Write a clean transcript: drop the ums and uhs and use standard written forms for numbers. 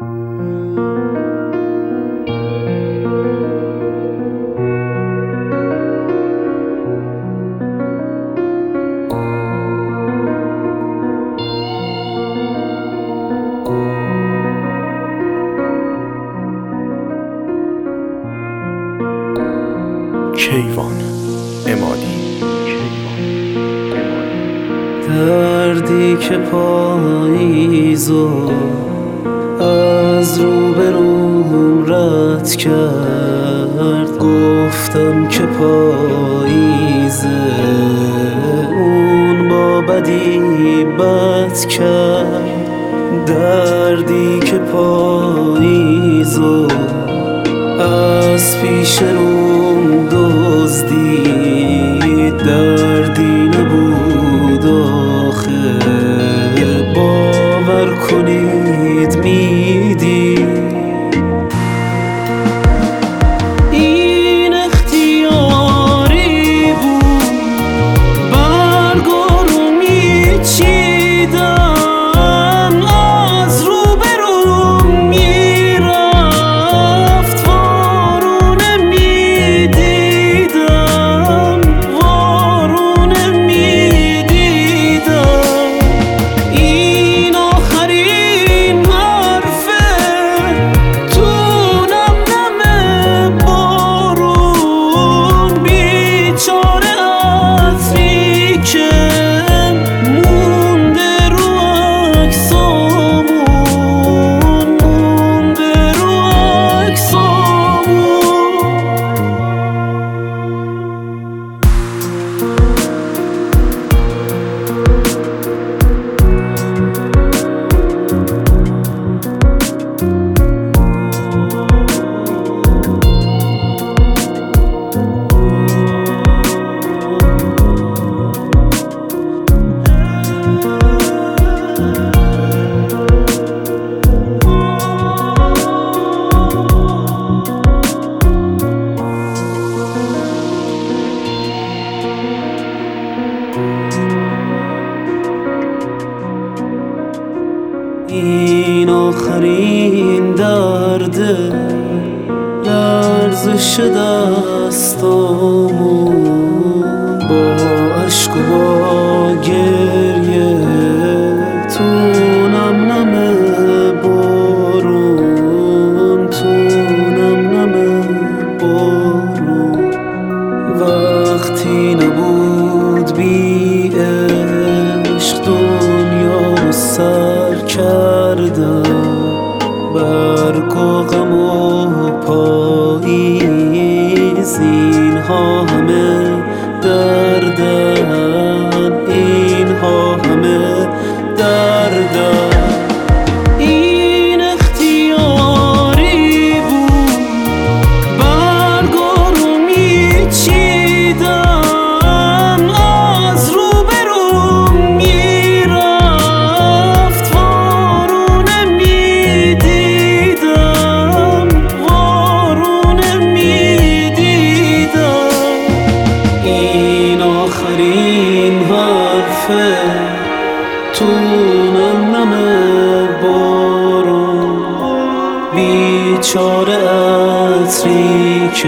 کیوان عمادی. دردی که پاییزو از روبروم رد کرد، گفتم که پاییزه اون با بدی بد کرد. دردی که پاییزو از پیش روم دزدید، دردی نبود آخه باور کنید میدید. این اختیاری بود، برگو رو میچیدم، از روبروم میرفت، وارونه میدیدم، وارونه میدیدم. این آخرین حرفه تو نم نم بارون، بیچاره عطری که مونده رو عکسامون، مونده رو عکسامون. این آخرین درده، لرزش دستامو